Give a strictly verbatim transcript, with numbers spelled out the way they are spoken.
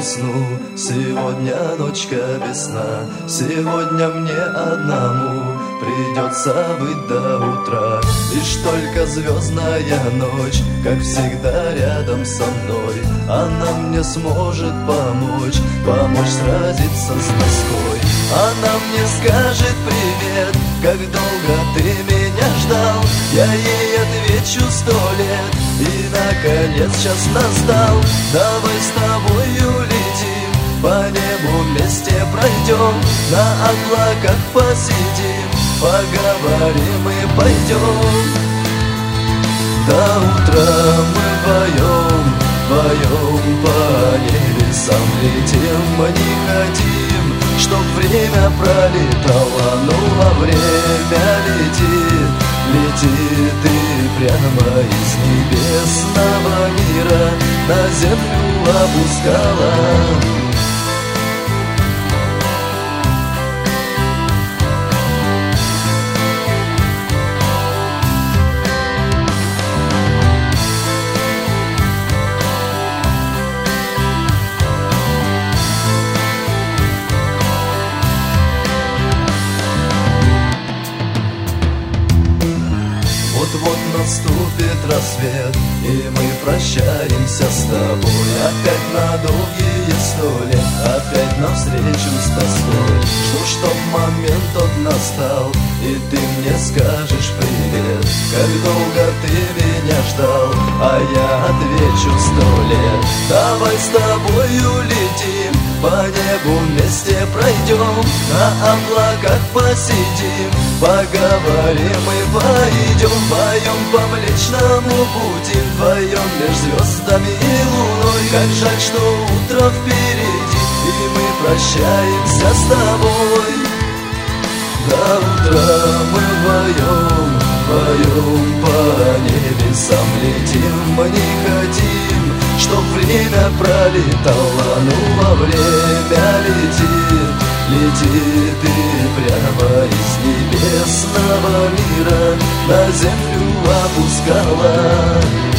усну. Сегодня ночка без сна, сегодня мне одному придется быть до утра. Лишь только звездная ночь, как всегда рядом со мной, она мне сможет помочь, помочь сразиться с тоской. Она мне скажет привет, как долго ты меня ждал. Я ей отвечу сто лет, и наконец час настал. Давай с тобою летим, по небу вместе пройдем, на облаках посидим, поговорим и пойдем. До утра мы вдвоем, вдвоем по небесам летим. Мы не хотим, чтоб время пролетало, но во время летит, летит и прямо из небесного мира на землю опускала. Вот-вот наступит рассвет, и мы прощаемся с тобой. Опять на долгие сто лет, опять навстречу с тоской. Жду, чтоб момент тот настал, и ты мне скажешь привет. Как долго ты меня ждал, а я отвечу сто лет. Давай с тобою летим, по небу вместе пройдем, на облаках посидим, поговорим и пойдем. Вдвоем по Млечному пути, вдвоем меж звездами и луной. Как жаль, что утро впереди, и мы прощаемся с тобой. До утра мы вдвоем, вдвоем по небесам летим. Мы не хотим, чтоб время пролетало, но во время летит, летит и прямо из небесного мира на землю опускала.